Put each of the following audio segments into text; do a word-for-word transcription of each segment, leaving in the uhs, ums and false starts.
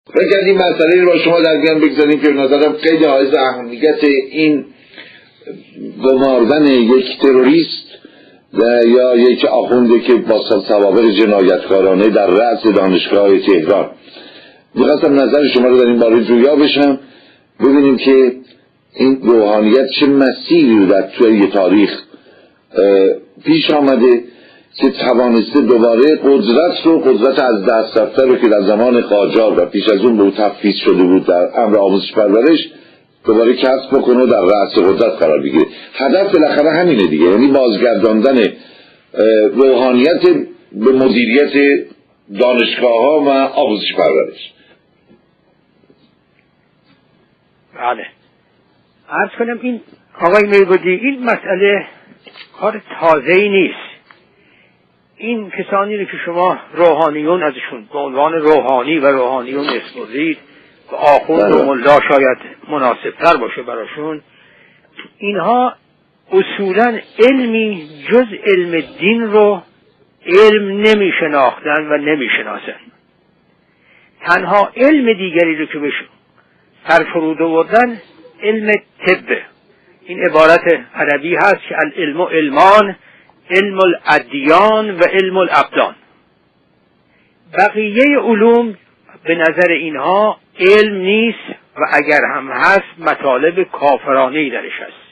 بگذارید این مسئله رو با شما در میان بگذاریم که به نظرم خیلی حائز اهمیت این گماردن یک تروریست یا یک آخونده که با سوابق جنایتکارانه در رأس دانشگاه تهران. میخواستم نظر شما رو در این باره جویا بشم، ببینیم که این روحانیت چه مسیری رو در توی تاریخ پیش آمده که توانسته دوباره قدرت رو قدرت از دست رفته رو که در زمان قاجار و پیش از اون به او تفویض شده بود در امر آموزش پرورش دوباره کسب بکنه و در رأس قدرت قرار بگیره. هدف بالاخره همینه دیگه، یعنی بازگرداندن روحانیت به مدیریت دانشگاه‌ها و آموزش پرورش. بله، عرض کنم این آقای میربودی این مسئله کار تازه‌ای نیست. این کسانی رو که شما روحانیون ازشون به عنوان روحانی و روحانیون اسم برید و آخوند و ملا شاید مناسب تر باشه براشون، اینها اصولا علمی جز علم دین رو علم نمی شناختن و نمی شناسن. تنها علم دیگری رو که بشه سرفرود آوردن علم طبه. این عبارت عربی هست که العلم علمان، علم الادیان و علم الابدان. بقیه علوم به نظر اینها علم نیست و اگر هم هست مطالب کافرانه‌ای درش هست.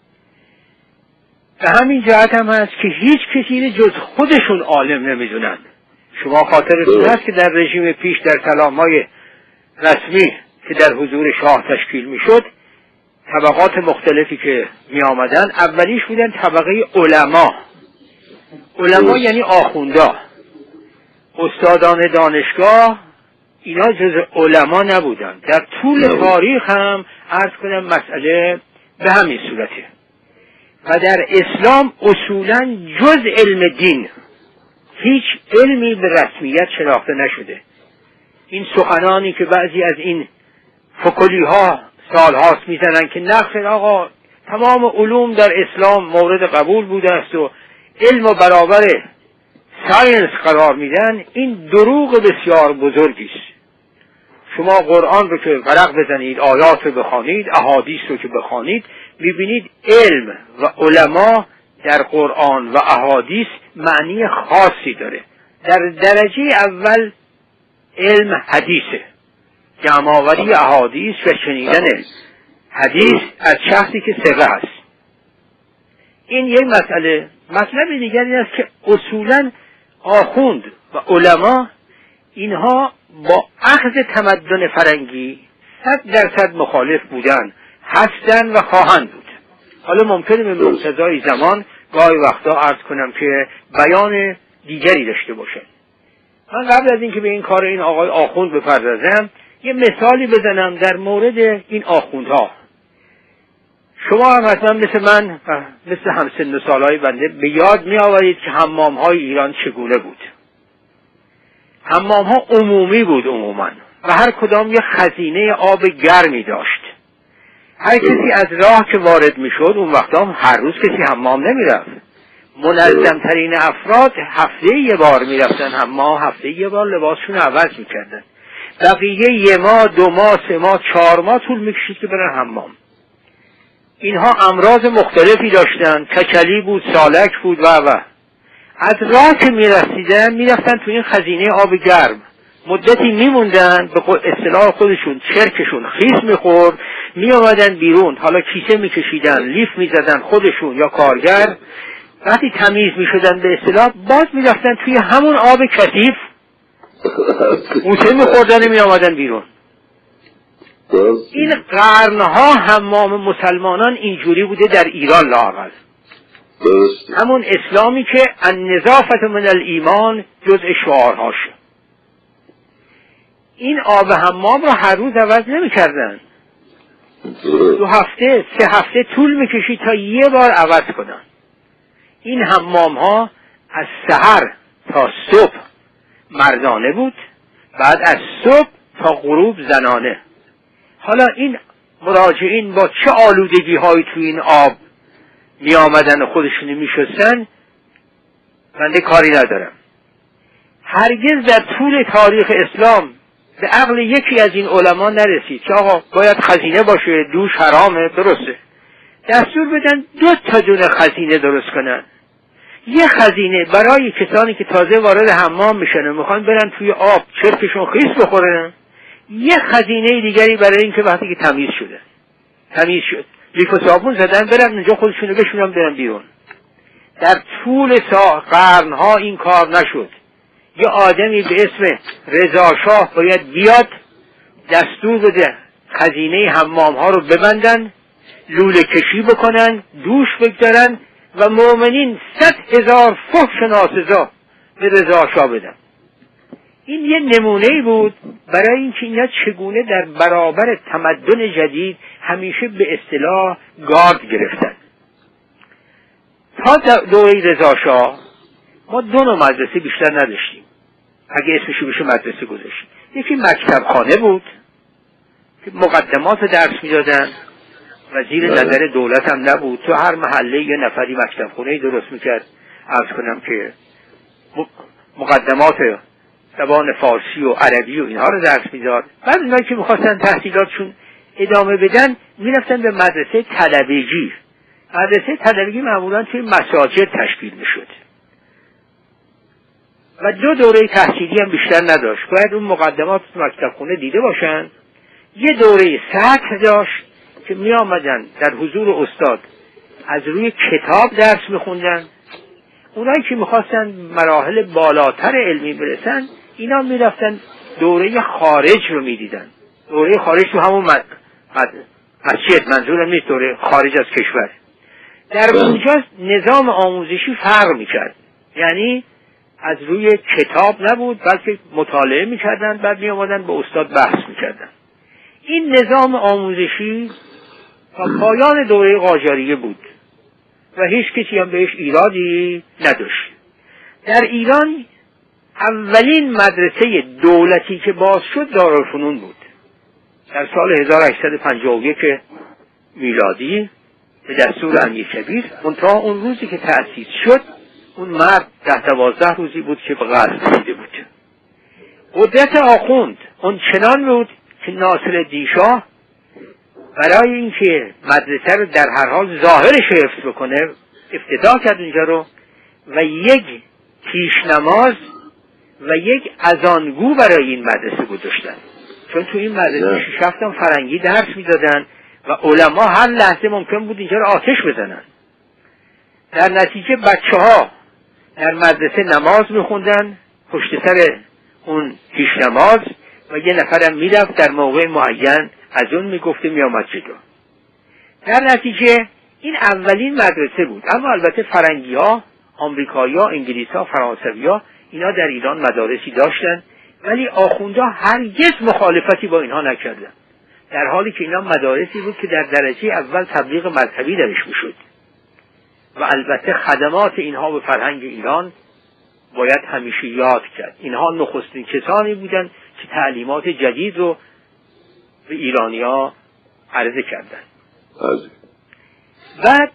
به همین جهت هم هست که هیچ کسی جز خودشون عالم نمیدونن. شما خاطرتون هست که در رژیم پیش در سلام‌های رسمی که در حضور شاه تشکیل میشد، طبقات مختلفی که می آمدن اولیش بودن طبقه علما. علما یعنی آخوندا، استادان دانشگاه، اینا جز علما نبودن. در طول تاریخ هم عرض کنم مسئله به همین صورته و در اسلام اصولا جز علم دین هیچ علمی به رسمیت شناخته نشده. این سخنانی که بعضی از این فکلی ها سال هاست میزنن که نقص آقا تمام علوم در اسلام مورد قبول بوده است و علم و برابر ساینس قرار میدن، این دروغ بسیار بزرگی است. شما قرآن رو که ورق بزنید، آیات رو بخوانید، احادیث رو که بخوانید، میبینید علم و علما در قرآن و احادیث معنی خاصی داره. در درجه اول علم حدیثه، جمع‌آوری احادیث و شنیدن حدیث از شخصی که ثقه است. این یک مسئله. مطلب دیگر این است که اصولا آخوند و علما اینها با اخذ تمدن فرنگی صد درصد مخالف بودن، هستن و خواهند بود. حالا ممکنه به مقتضای زمان گاهی وقتا عرض کنم که بیان دیگری داشته باشه. من قبل از اینکه به این کار این آقای آخوند بپردازم یه مثالی بزنم در مورد این آخوندها. شما هم حتما مثل من و مثل همسن و سالهای بنده به یاد می آورید که حمام‌های ایران چگونه بود. حمام‌ها عمومی بود عموما و هر کدام یه خزینه آب گرمی داشت. هر کسی از راه که وارد می شد اون وقتا هر روز کسی حمام نمی رفت. منظم ترین افراد هفته یه بار می رفتن حمام، هفته یه بار لباسشون عوض می کردن. بقیه یه ماه، دو ماه، سه ماه، چهار ماه طول می کشید که برن حمام. اینها امراض مختلفی داشتن، کچلی بود، سالک بود و و از راه که می رسیدن می رفتن تو این خزینه آب گرم، مدتی می موندن، به اصطلاح خودشون چرکشون خیس می خورد، می آمدن بیرون، حالا کیسه می کشیدن، لیف می زدن خودشون یا کارگر. وقتی تمیز می شدن به اصطلاح باز می رفتن توی همون آب کثیف موسه می خوردن می آمدن بیرون. این قرنها حمام مسلمانان اینجوری بوده در ایران لااقل. همون اسلامی که النظافت من الایمان جزء شعارهاشه. این آب حمام رو هر روز عوض نمی کردن. دو هفته سه هفته طول می کشید تا یه بار عوض کنن. این حمام ها از سحر تا صبح مردانه بود، بعد از صبح تا غروب زنانه. حالا این مراجعین با چه آلودگی هایی توی این آب می آمدن و خودشونی می شستن بنده کاری ندارم. هرگز در طول تاریخ اسلام به عقل یکی از این علما نرسید که آقا باید خزینه باشه، دوش حرامه، درسته، دستور بدن دو تا دونه خزینه درست کنن. یه خزینه برای کسانی که تازه وارد حمام میشن و میخوان برن توی آب چرکشون خیس بخورن، یه خزینه دیگری برای اینکه وقتی که تمیز شده تمیز شد لیف و صابون زدن برن اونجا خودشونو بشونن برن بیرون. در طول سا قرنها این کار نشد. یه آدمی به اسم رضا شاه باید بیاد دستور بده خزینه حمام ها رو ببندن، لوله کشی بکنن، دوش بگذارن و مؤمنین صد هزار فحش ناسزا به رضا شاه بدن. این یه نمونه بود برای اینکه اینا چگونه در برابر تمدن جدید همیشه به اصطلاح گارد گرفتن. تا دوره رضا شاه ما دو نوع مدرسه بیشتر نداشتیم، اگه اسمشو بشه مدرسه گذاشتیم. یکی مکتب خانه بود که مقدمات درس میدادن و زیر نظر دولت هم نبود. تو هر محله یه نفری مکتب خانه درست میکرد، عرض کنم که مقدمات زبان فارسی و عربی و اینها رو درس میداد. بعد اونایی که میخواستن تحصیلاتشون ادامه بدن میرفتن به مدرسه طلبگی. مدرسه طلبگی معمولا توی مساجد تشکیل میشد و دو دوره تحصیلی هم بیشتر نداشت. باید اون مقدمات تو مکتب خونه دیده باشن. یه دوره سطح داشت که می آمدن در حضور استاد از روی کتاب درس میخوندن. اونایی که میخواستن مراحل بالاتر علمی برسن اینا میرفتن دوره خارج رو میدیدن. دوره خارج تو همون مد... مد... مسجد، منظورم نیست دوره خارج از کشور. در اونجا نظام آموزشی فرق میکرد، یعنی از روی کتاب نبود بلکه مطالعه میکردن، بعد میامدن به استاد بحث میکردن. این نظام آموزشی تا پایان دوره قاجاریه بود و هیچ کسی هم بهش ایرادی نداشت. در ایران اولین مدرسه دولتی که باز شد دارالفنون بود در سال هزار و هشتصد و پنجاه و یک میلادی به دستور امیر کبیر. منتها اون روزی که تأسیس شد اون مرد ده دوازده روزی بود که به قصد رسیده بود. قدرت آخوند اون چنان بود که ناصرالدین شاه برای اینکه مدرسه رو در هر حال ظاهرش حفظ بکنه افتتاح کرد اونجا رو و یک کیش نماز و یک اذانگو برای این مدرسه گذاشتن، چون تو این مدرسه شش هفت تا فرنگی درس میدادن و علما هر لحظه ممکن بود اینجا رو آتش بزنن. در نتیجه بچه ها در مدرسه نماز میخوندن پشت سر اون کیش نماز و یه نفرم میرفت در موقع معین از اون میگفته میامد جلو. در نتیجه این اولین مدرسه بود. اما البته فرنگی ها، آمریکایی ها، انگلیس ها، فرانسوی ها اینا در ایران مدارسی داشتن ولی آخوندها هرگز مخالفتی با اینها نکردن، در حالی که اینا مدارسی بود که در درجه اول تبلیغ مذهبی درش میشد و البته خدمات اینها به فرهنگ ایران باید همیشه یاد کرد. اینها نخستین کسانی بودن که تعلیمات جدید رو به ایرانی ها عرضه کردن. بعد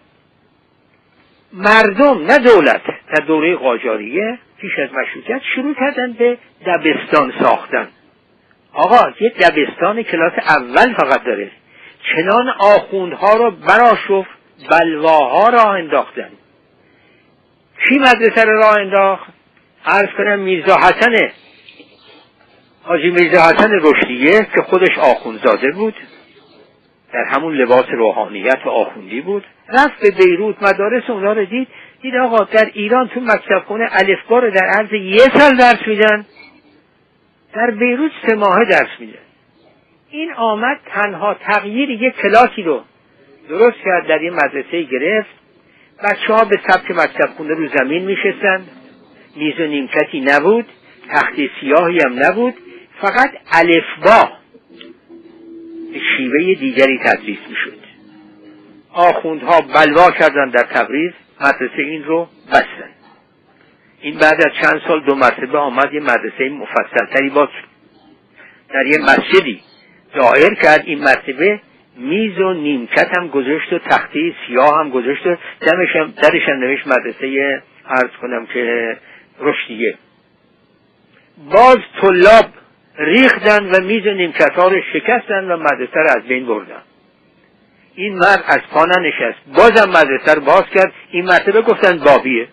مردم نه دولت در دوره قاجاریه پیش از مشروطیت شروع کردن به دبستان ساختن. آقا یه دبستان کلاس اول فقط داره. چنان آخوندها رو برآشفت، بلواها راه انداختن. کی مدرسه رو راه انداخت؟ عرض کنم میرزا حسن حاجی میرزا حسن رشدیه که خودش آخوندزاده بود، در همون لباس روحانیت و آخوندی بود. رفت به بیروت، مدارس اونا رو دید، دید آقا در ایران تو مکتب خونه الفبا رو در عرض یه سال درس میدن، در بیروت سه ماهه درس میدن. این آمد تنها تغییر یک کلاسی رو درست کرد، در این مدرسه گرفت. بچه ها به سبک مکتب خونه رو زمین میشستند، میز و نیمکتی نبود، تخت سیاهی هم نبود، فقط الفبا به شیوه دیگری تدریس میشد. آخوندها بلوا کردن در تبریز، مدرسه این رو بستن. این بعد از چند سال دو مرتبه آمد یه مدرسه مفصلتری باز در یه مسجدی ظاهر کرد. این مرتبه میز و نیمکت هم گذاشت و تخته سیاه هم گذاشت و دمش هم درش هم نوشت مدرسه عرض کنم که رشدیه. باز طلاب ریختن و میز نیمکت‌ها رو شکستن و مدرسه رو از بین بردن. این مرد از پا ننشست، بازم مدرسه رو باز کرد. این مرتبه گفتن بابیه.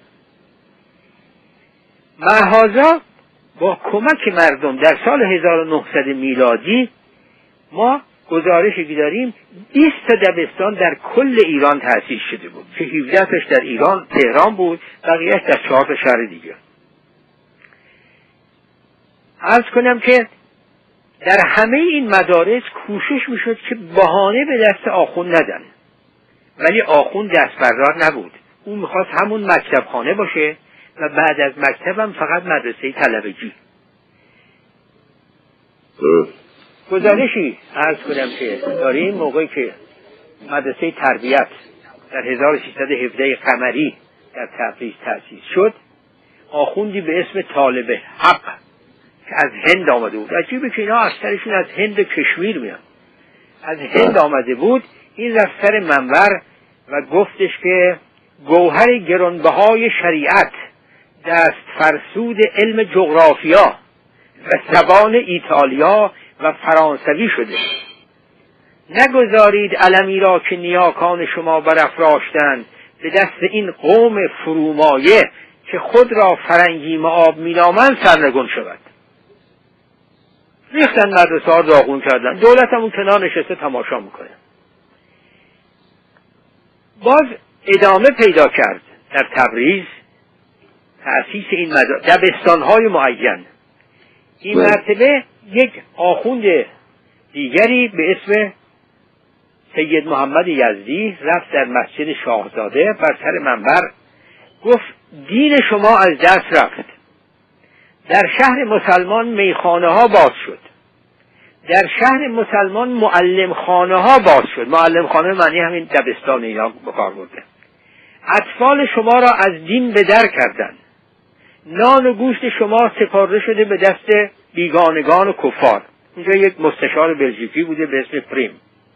مهازا با کمک مردم در سال هزار و نهصد میلادی ما گزارشی داریم بیست تا دبستان در کل ایران تأسیس شده بود که هفده تاش در ایران تهران بود، بقیه‌اش در چهار تا شهر دیگه. عرض کنم که در همه این مدارس کوشش میشد که بهانه به دست آخوند ندن، ولی آخوند دست بردار نبود. اون میخواست همون مکتب خانه باشه و بعد از مکتب هم فقط مدرسه طلبگی. گزارشی عرض کنم که داریم موقعی که مدرسه تربیت در هزار و سیصد و هفده قمری در تبریز تأسیس شد، آخوندی به اسم طالب حق که از هند آمده بود. عجیبه که اینا اکثرشون از هند و کشمیر میان. از هند آمده بود. این رفت سر منبر و گفتش که گوهر گرانبهای شریعت دست فرسود علم جغرافیا و زبان ایتالیا و فرانسوی شده. نگذارید علمی را که نیاکان شما برافراشتند به دست این قوم فرومایه که خود را فرنگی معاب مینامند سرنگون شود. ریختن مدرسه ها داغون کردن. دولت هم اون کنار نشسته تماشا میکنه. باز ادامه پیدا کرد در تبریز تأسیس این مدرسه دبستان های معین. این مرتبه یک آخوند دیگری به اسم سید محمد یزدی رفت در مسجد شاهزاده بر سر منبر گفت دین شما از دست رفت. در شهر مسلمان میخانه ها باز شد. در شهر مسلمان معلم خانه ها باز شد. معلم خانه معنی همین دبستان اینا بکار برده. اطفال شما را از دین به در کردن. نان و گوشت شما سپرده شده به دست بیگانگان و کفار. اینجا یک مستشار بلژیکی بوده به اسم پریم.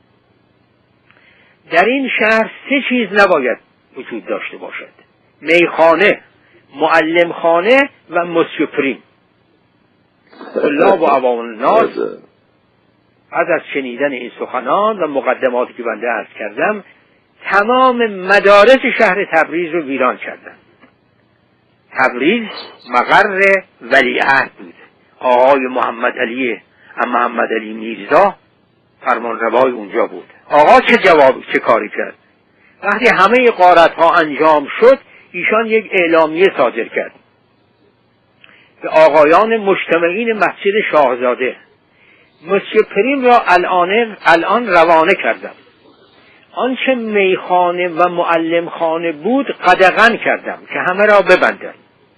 در این شهر سه چیز نباید وجود داشته باشد: میخانه، معلم خانه و مسیو پریم. الله و عوام الناس از از شنیدن این سخنان و مقدماتی که بنده عرض کردم تمام مدارس شهر تبریز رو ویران کردن. تبریز مقر ولیعهد بود. آقای محمد علی محمد علی میرزا فرمان روای اونجا بود. آقا چه جواب چه کاری کرد؟ وقتی همه غارت ها انجام شد ایشان یک اعلامیه صادر کرد به آقایان مجتمعین مسجد شاهزاده: مسیو پریم را الان الان روانه کردم. آنچه میخانه و معلم خانه بود قدغن کردم که همه را ببندن.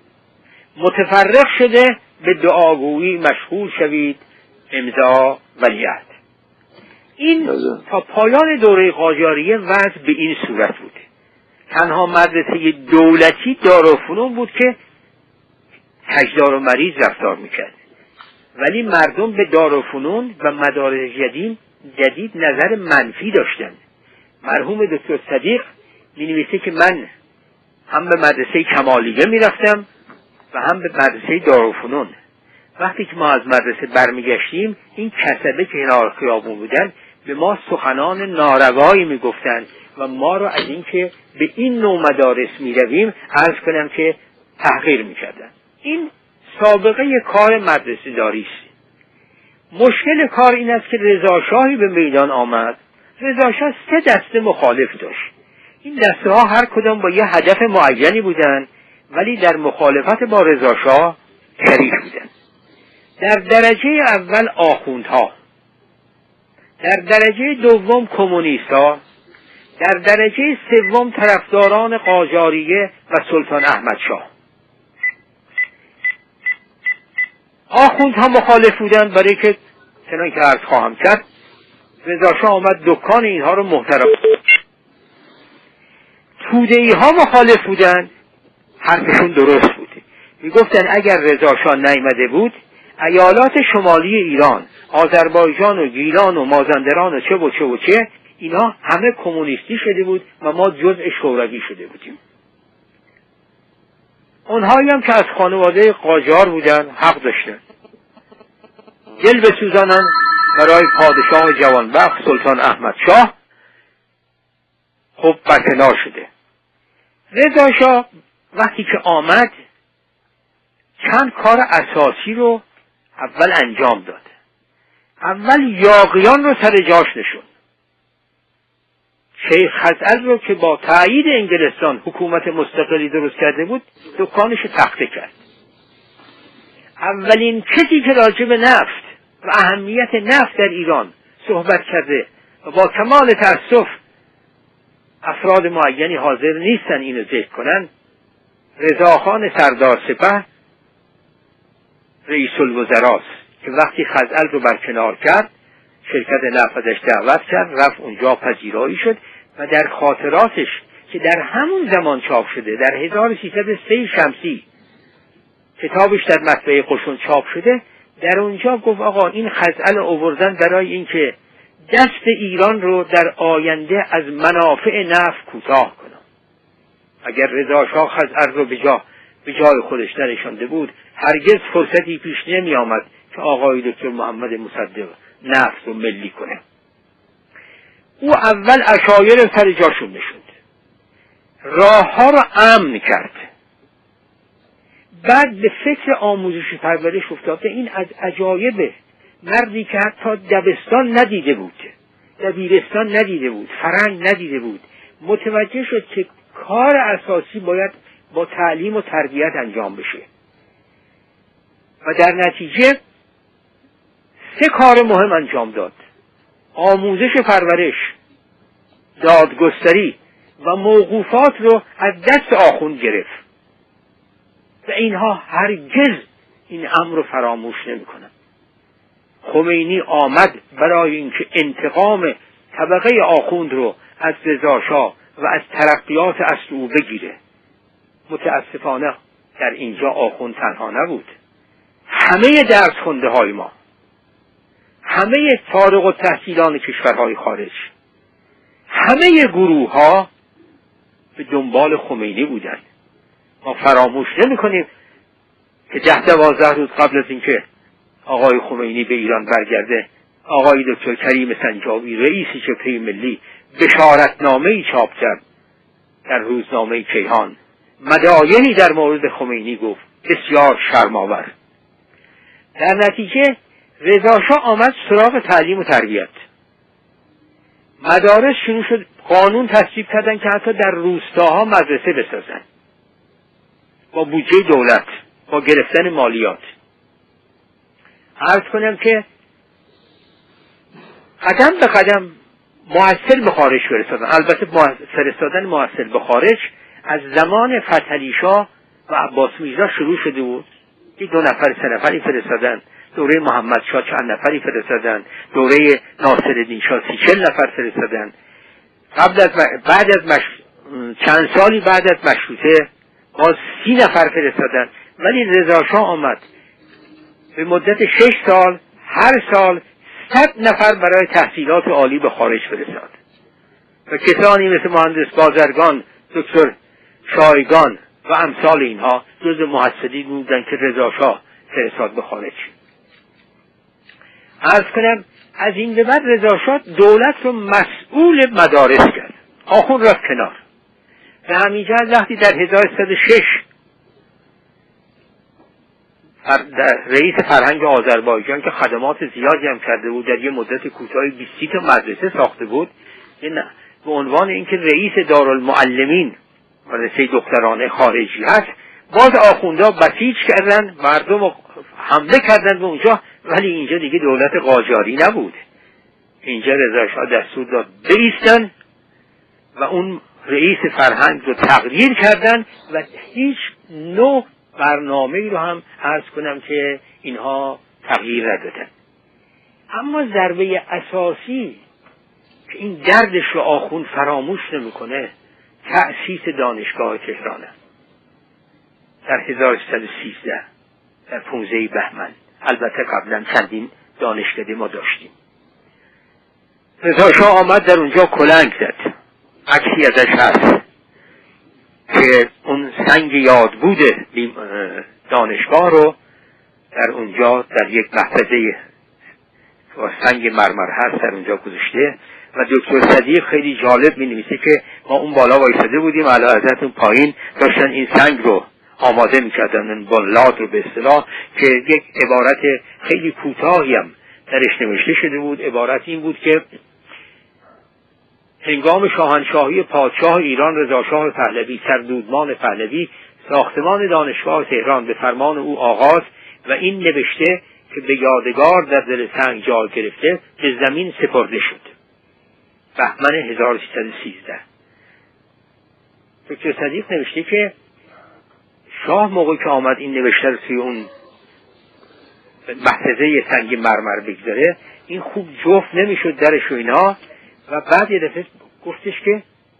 متفرق شده به دعاگویی مشغول شوید. امضا ولیعهد. این تا پایان دوره قاجاریه وضع به این صورت بود. تنها مدرسه دولتی دارالفنون بود که تجدار و مریض رفتار میکرد، ولی مردم به دارالفنون و مدارس جدید جدید نظر منفی داشتند. مرحوم دکتر صدیق مینویسه که من هم به مدرسه کمالیه میرفتم و هم به مدرسه دارالفنون. وقتی که ما از مدرسه برمیگشتیم این کسبه که کنار خیابون بودن به ما سخنان ناروایی میگفتند و ما رو از اینکه به این نوع مدارس میرویم عرض کنم که تحقیر میکردن. این سابقه کار مدرسه داری است. مشکل کار این است که رضا شاهی به میدان آمد. رضا شاه سه دسته مخالف داشت. این دسته ها هر کدام با یه هدف معینی بودن ولی در مخالفت با رضا شاه شریک بودن. در درجه اول آخوندها، در درجه دوم کمونیست‌ها، در درجه سوم طرفداران قاجاریه و سلطان احمد شاه. آخوندها مخالف بودند برای که چنان که عرض خواهم کرد رضا شاه آمد دکان اینها رو محترم. توده‌ای ها مخالف بودند، حرفشون درست بود. میگفتن اگر رضا شاه نیامده بود ایالات شمالی ایران، آذربایجان و گیلان و مازندران و چه و چه و چه اینا همه کمونیستی شده بود و ما جزء شوروی شده بودیم. اونهایی هم که از خانواده قاجار بودن حق داشتن. دل بسوزانم برای پادشاه جوانبخت سلطان احمد شاه. خب برکنار شده. رضا شاه وقتی که آمد چند کار اساسی رو اول انجام داد. اول یاغیان رو سر جاش نشون. شیخ خزعل رو که با تایید انگلستان حکومت مستقلی درست کرده بود دکانش رو تخته کرد. اولین کسی که راجع به نفت و اهمیت نفت در ایران صحبت کرده و با کمال تأسف افراد معینی حاضر نیستن اینو ذکر کنن، رضاخان سردار سپه رئیس الوزراست که وقتی خزعل رو برکنار کرد شرکت نفت ازش دعوت کرد، رفت اونجا پذیرایی شد و در خاطراتش که در همون زمان چاپ شده در هزار و سیصد و سه شمسی کتابش در مطبعه قشون چاپ شده، در اونجا گفت آقا این خزعل آوردن برای اینکه دست ایران رو در آینده از منافع نفت کوتاه کنم. اگر رضا شاه خزعل رو به جا به جای خودش ننشانده بود هرگز فرصتی پیش نمی آمد که آقای دکتر محمد مصدق نفت رو ملی کنه. او اول اشایر سر جاشون نشوند، راه ها رو امن کرد، بعد به فکر آموزش پرورش افتاد. این از عجایبه. مردی که حتی دبستان ندیده بود، دبیرستان ندیده بود، فرهنگ ندیده بود، متوجه شد که کار اساسی باید با تعلیم و تربیت انجام بشه و در نتیجه سه کار مهم انجام داد: آموزش پرورش، دادگستری و موقوفات رو از دست آخوند گرفت و اینها هرگز این امر رو فراموش نمی‌کنن. خمینی آمد برای اینکه انتقام طبقه آخوند رو از رضا شاه و از ترقیات اصل او بگیره. متاسفانه در اینجا آخوند تنها نبود. همه درس خونده های ما، همه فارغ التحصیلان کشورهای خارج، همه گروه ها به دنبال خمینی بودن. ما فراموش نمی کنیم که ده دوازده روز قبل از اینکه آقای خمینی به ایران برگرده، آقای دکتر کریم سنجابی رئیس جبهه ملی بشارتنامه‌ای چاپ کرد در روزنامه کیهان، مداینی در مورد خمینی گفت بسیار شرم‌آور. در نتیجه رضا شاه آمد سراغ تعلیم و تربیت. مدارس شروع شد، قانون تصویب کردن که حتی در روستاها مدرسه بسازن با بودجه دولت، با گرفتن مالیات. عرض کنم که قدم به قدم محصل به خارج فرستادن. البته فرستادن محصل به خارج از زمان فتحعلی شاه و عباس میرزا شروع شده بود. یک دو نفر سه نفری فرستادن، دوره محمد شاه چند نفری فرستادن، دوره ناصرالدین شاه سی چل نفر فرستادن. قبل از بعد از مش... چند سالی بعد از مشروطه باز سی نفر فرستادن. ولی رضا شاه آمد به مدت شش سال هر سال صد نفر برای تحصیلات عالی به خارج فرستاد و کسانی مثل مهندس بازرگان، دکتر شایگان و امثال اینها جز محصلین بودن که رضا شاه فرستاد به خارج. عرض کنم از این به بعد رضا شاه دولت رو مسئول مدارس کرد، آخوند رفت کنار. به همین جهت وقتی در هزار و سیصد و شش رئیس فرهنگ آذربایجان که خدمات زیادی هم کرده بود، در یه مدت کوتاهی بیست تا مدرسه ساخته بود، به عنوان اینکه رئیس دارالمعلمین مدرسه دخترانه خارجی هست، باز آخوندها بسیج کردن، مردم رو حمله کردن به اونجا. ولی اینجا دیگه دولت قاجاری نبود، اینجا رضا شاه دستور داد بایستن و اون رئیس فرهنگ رو تغییر کردن و هیچ نوع برنامه‌ای رو هم عرض کنم که اینها تغییر ندادن. اما ضربه اساسی که این دردش رو آخوند فراموش نمی‌کنه تأسیس دانشگاه تهرانه در هزار و سیصد و سیزده در پانزده بهمن. البته قبلا چندین دانشکده ما داشتیم. رضا شاه آمد در اونجا کلنگ زد، عکسی ازش هست که اون سنگ یاد بوده دانشگاه رو در اونجا در یک محفظه و سنگ مرمر هست در اونجا گذاشته و دکتر صدیق خیلی جالب می نویسه که ما اون بالا وایساده بودیم، اعلیحضرت اون پایین داشتن این سنگ رو آماده می کردن، این بنلاد رو به اصطلاح، که یک عبارت خیلی کوتاهی هم درش نوشته شده بود. عبارت این بود که هنگام شاهنشاهی پادشاه ایران رضاشاه پهلوی سردودمان پهلوی ساختمان دانشگاه تهران به فرمان او آغاز و این نوشته که به یادگار در دل سنگ جای گرفته به زمین سپرده شد. بهمن هزار و سیصد و سیزده. دکتر صدیق نوشته که شاه موقع که آمد این نوشته رو توی اون محفظه سنگ مرمر بگذاره، این خوب جفت نمیشد درش و اینا، و بعد یه دفعه گفتش که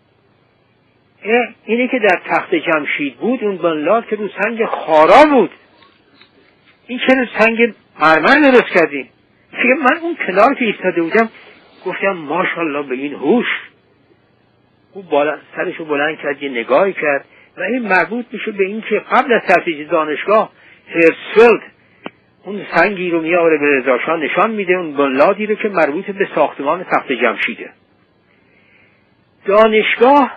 اینه که در تخت جمشید بود اون بنلاد که رو سنگ خارا بود، این چرا سنگ مرمر درست کردیم؟ که من اون کنار که ایستاده بودم گفتم ماشاءالله به این هوش. او بالا سرشو بلند کرد، یه نگاهی کرد و این مربوط میشه به این که قبل از تأسیس دانشگاه هرتزفلد اون سنگی رو میاره به رضاشاه نشان میده، اون بنلادی رو که مربوط به ساختمان تخت جمشیده. دانشگاه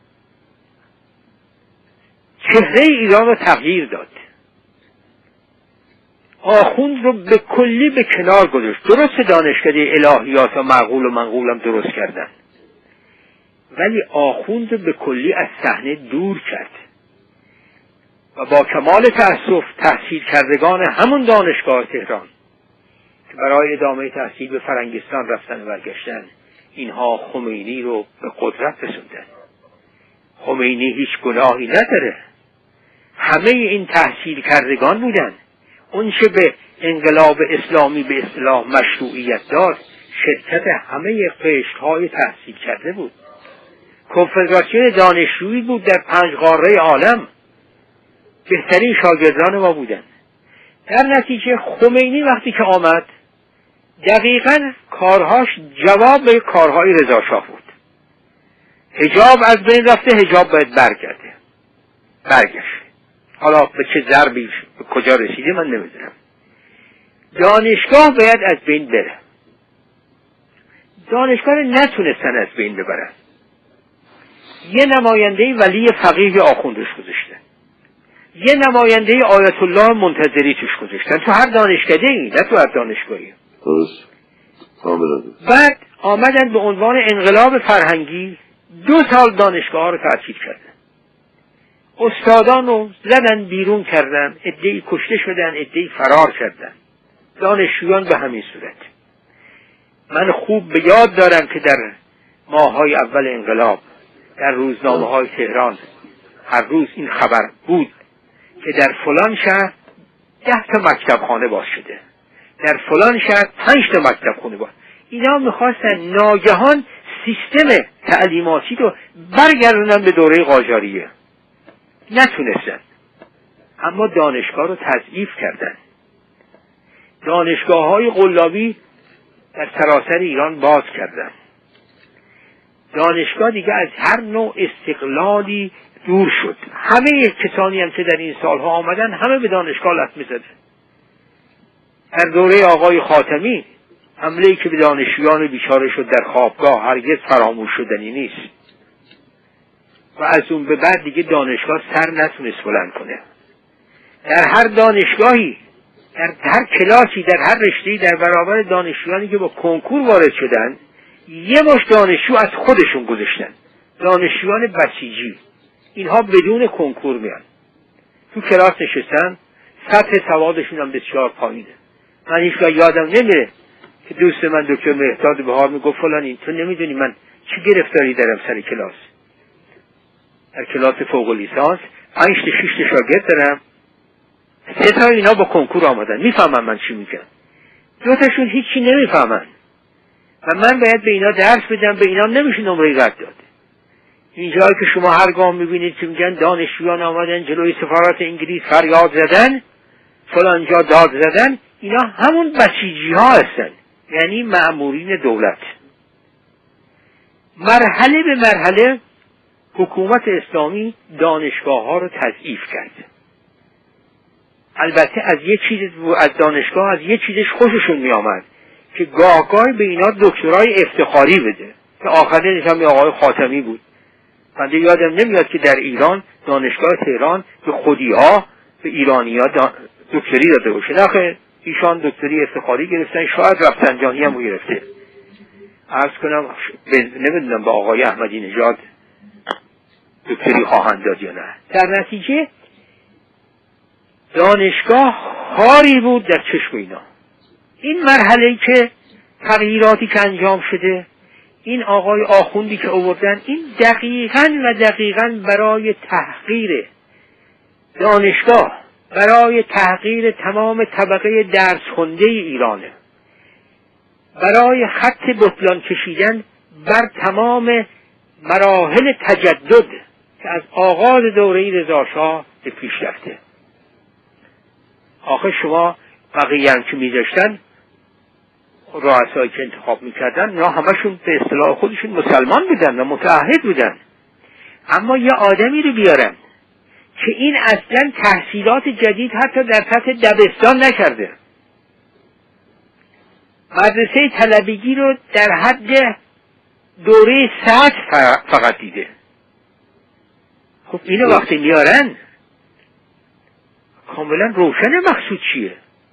چهره ایران رو تغییر داد، آخوند رو به کلی به کنار گذاشت. درست دانشکده الهیات و معقول و منقول هم درست کردن، ولی آخوند رو به کلی از صحنه دور کرد و با کمال تأسف تحصیل کردگان همون دانشگاه تهران که برای ادامه تحصیل به فرنگستان رفتن و برگشتن، اینها خمینی رو به قدرت رسوندن. خمینی هیچ گناهی نداره، همه این تحصیل کردگان بودن. اون چه به انقلاب اسلامی به اصطلاح مشروعیت داد شرکت همه قشرهای تحصیل کرده بود. کنفدراسیون دانشجویی بود در پنج قاره عالم، بهترین شاگردان ما بودن. در نتیجه خمینی وقتی که آمد دقیقاً کارهاش جواب به کارهای رضاشاه بود. حجاب از بین رفته، حجاب باید برگرده، برگشت. حالا به چه ضربی به کجا رسیده من نمیدونم. دانشگاه باید از بین بره. دانشگاه رو نتونستن از بین ببرن. یه نماینده ولی فقیه آخوندش گذاشتن، یه نماینده آیت الله منتظری توش گذاشتن، تو هر دانشکده ای، نه تو هر دانشگاهی. درست. بعد آمدن به عنوان انقلاب فرهنگی دو سال دانشگاه ها رو تعطیل کردن، استادان رو زدن بیرون کردن، عده‌ای کشته شدن، عده‌ای فرار کردن، دانشجویان به همین صورت. من خوب به یاد دارم که در ماه‌های اول انقلاب در روزنامه‌های تهران هر روز این خبر بود که در فلان شهر ده تا مکتب خانه باز شده، در فلان شهر پنج تا مکتب خانه باز. اینا میخواستن ناگهان سیستم تعلیماتی رو برگردونن به دوره قاجاریه، نتونستن. اما دانشگاه رو تضعیف کردن. دانشگاه های قلابی در سراسر ایران باز کردن. دانشگاه دیگه از هر نوع استقلالی دور شد. همه کسانی هم که در این سالها آمدن همه به دانشگاه لطمه زدن. در دوره آقای خاتمی حمله‌ای که به دانشجویان بیچاره شد در خوابگاه هرگز فراموش شدنی نیست و از اون به بعد دیگه دانشگاه سر نتونست بلند کنه. در هر دانشگاهی، در هر کلاسی، در هر رشته‌ای در برابر دانشجویانی که با کنکور وارد شدن یه مش دانشجو از خودشون گذاشتن، دانشجویان بسیجی. اینها بدون کنکور میان تو کلاس نشستن، سطح سوادشون هم بسیار پایینه. من هیچگاه یادم نمیره که دوست من دکتر مهداد بهار میگفت فلان این تو نمیدونی من چی گرفتاری دارم سر کلاس. در کلاس فوق لیسانس پنج تا شش تا شاگرد دارم، سه تا اینا با کنکور آمدن، میفهمن من چی میگم، دو تاشون هیچی نمیفهمن و من باید به اینا درس بدم، به اینا نمیشه نمره رد داد. اینجایی که شما هر گام میبینید که میگن دانشجویان آمدن جلوی سفارت انگلیس فریاد زدن، فلان جا داد زدن، اینا همون بسیجی ها هستن، یعنی مأمورین دولت. مرحله به مرحله حکومت اسلامی دانشگاه ها رو تضعیف کرد. البته از یه چیز از دانشگاه از یه چیزش خوششون می آمد که گاه گاهی به اینا دکترای افتخاری بده که آخرینش هم آقای خاتمی بود. من یادم نمیاد که در ایران دانشگاه تهران به خودی ها به ایرانی ها دکتری داده باشه. نخیر ایشان دکتری افتخاری گرفتن، شاید رفسنجانی هم گرفته. عرض کنم نمیدونم با آقای احمدی نژاد دکتری خواهند داد یا نه. در نتیجه دانشگاه خاری بود در چشم اینا. این مرحله که تغییراتی که انجام شده، این آقای آخوندی که آوردن، این دقیقاً و دقیقاً برای تحقیر دانشگاه، برای تحقیر تمام طبقه درس خونده ایرانه، برای خط بطلان کشیدن بر تمام مراحل تجدد که از آغاز دوره رضا شاه به پیش رفته. آخه شما بقیه هم که میذاشتن رؤسایی که انتخاب میکردن نه همشون به اصطلاح خودشون مسلمان بودن و متعهد بودن، اما یه آدمی رو بیارن که این اصلا تحصیلات جدید حتی در سطح دبستان نکرده، مدرسه طلبگی رو در حد دوره سطح فقط دیده. خب اینو وقتی میارن کاملا روشن مقصود چیه.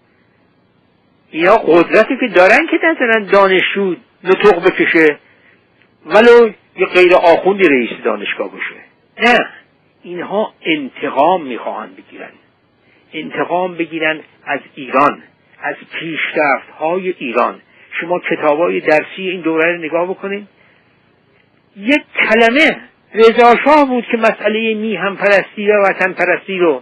یا قدرتی که دارن که نظرن دانشجو نطق بکشه ولو یه غیر آخوندی رئیس دانشگاه باشه. نه، اینها انتقام میخواهند بگیرن، انتقام بگیرن از ایران، از پیشرفت های ایران. شما کتابای درسی این دوره رو نگاه بکنین، یک کلمه رضا شاه بود که مسئله میهم پرستی و وطن پرستی رو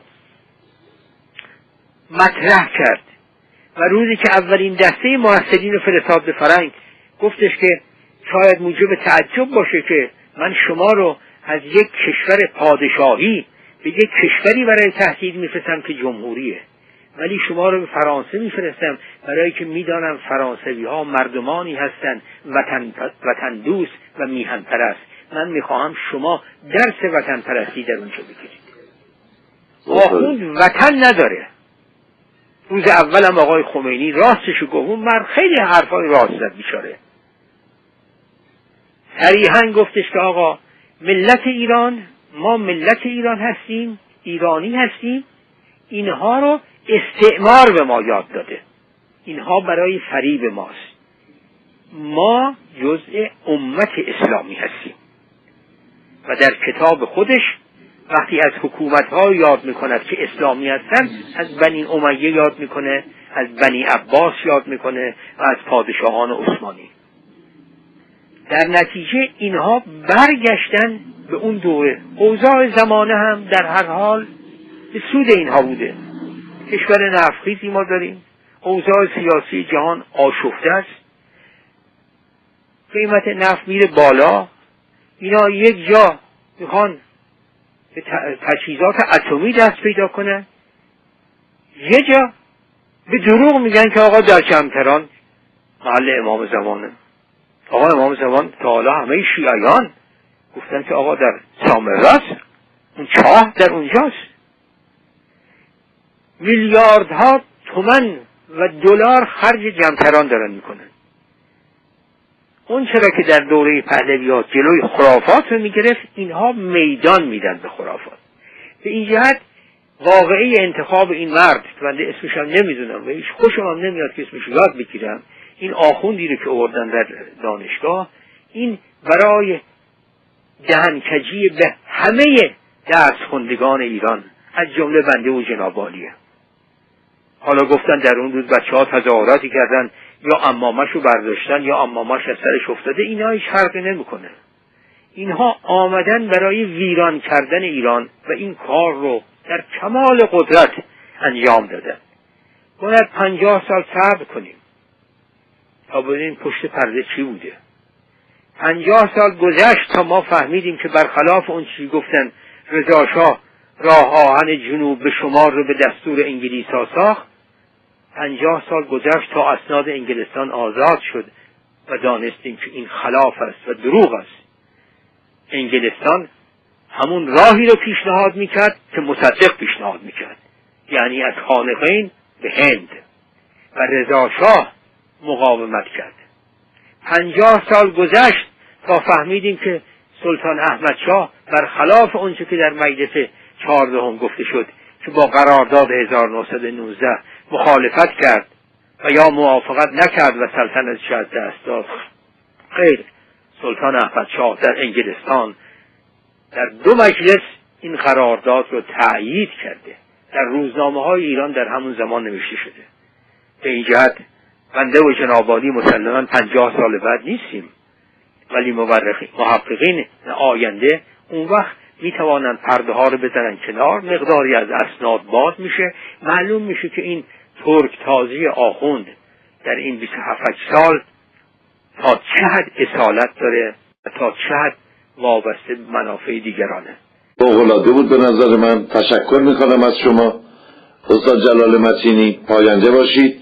مطرح کرد و روزی که اولین دسته محصلین رو فرستاد به فرنگ گفتش که شاید موجب تعجب باشه که من شما رو از یک کشور پادشاهی به یک کشوری برای تحصیل میفرستم که جمهوریه، ولی شما رو به فرانسه میفرستم برای که میدانم فرانسوی ها مردمانی هستند وطن, وطن دوست و میهن پرست. من میخواهم شما درس وطن پرستی در اونجا بگیرید. آخوند وطن نداره. روز اولم آقای خمینی راستشو گفت، اون مرد خیلی حرفای راست زد بیچاره. صریحاً گفتش که آقا ملت ایران، ما ملت ایران هستیم، ایرانی هستیم، اینها رو استعمار به ما یاد داده، اینها برای فریب ماست، ما جزء امت اسلامی هستیم. و در کتاب خودش وقتی از حکومت‌ها یاد میکند که اسلامی هستند، از بنی امیه یاد میکنه، از بنی عباس یاد میکنه و از پادشاهان عثمانی. در نتیجه اینها برگشتن به اون دوره. اوضاع زمانه هم در هر حال به سود اینها بوده. کشور نفتخیزی ما داریم، اوضاع سیاسی جهان آشفته است، قیمت نفت میره بالا، اینا یک جا میخوان به تجهیزات اتمی دست پیدا کنن، یه جا به دروغ میگن که آقا در کمتران محل امام زمانه. آقا امام زمان تا حالا همه شیعیان گفتن که آقا در سامراست، اون چاه در اونجاست. میلیاردها تومن و دلار خرج جمتران دارن میکنن. اون چرا که در دوره پهلویات جلوی خرافات رو میگرفت، اینها میدان میدن به خرافات. به این جهت واقعی انتخاب این مرد که من اسمش هم نمیدونم و هیچ خوشم هم نمیاد که اسمش یاد بگیرم، این آخوندی رو که آوردن در دانشگاه، این برای دهنکجی به همه درس خوندگان ایران از جمله بنده و جناب عالیه. حالا گفتن در اون روز بچه ها تظاهراتی کردن، یا امامش رو برداشتن یا امامش از سرش افتاده، اینا هیچ فرقی نمیکنه. اینها آمدن برای ویران کردن ایران و این کار رو در کمال قدرت انجام دادن. باید پنجاه سال صبر کنیم تا ببینیم پشت پرده چی بوده. پنجاه سال گذشت تا ما فهمیدیم که برخلاف اون چی گفتن رضا شاه راه آهن جنوب به شمال رو به دستور انگلیس ها ساخت. پنجاه سال گذشت تا اسناد انگلستان آزاد شد و دانستیم که این خلاف است و دروغ است. انگلستان همون راهی رو پیشنهاد میکرد که مصدق پیشنهاد میکرد، یعنی از خانقین به هند، و رضا شاه مقاومت کرد. پنجاه سال گذشت تا فهمیدیم که سلطان احمد شاه برخلاف اونچه که در مجلس چهاردهم گفته شد که با قرارداد هزار و نهصد و نوزده مخالفت کرد و یا موافقت نکرد و سلطنتش از دست داد. خیر، سلطان احمد شاه در انگلستان در دو مجلس این قرارداد رو تأیید کرده. در روزنامه های ایران در همون زمان نوشته شده. به این جهت بنده و جنابعالی مسلمان پنجاه سال بعد نیستیم، ولی محققین آینده اون وقت می توانند پرده ها رو بزنن کنار، مقداری از اسناد باز میشه، معلوم میشه که این ترک تازی آخوند در این بیست و هفت سال تا چه حد اصالت داره و تا چه حد وابسته منافع دیگرانه. فوق‌العاده بود به نظر من. تشکر میکنم از شما استاد جلال متینی. پاینده باشید.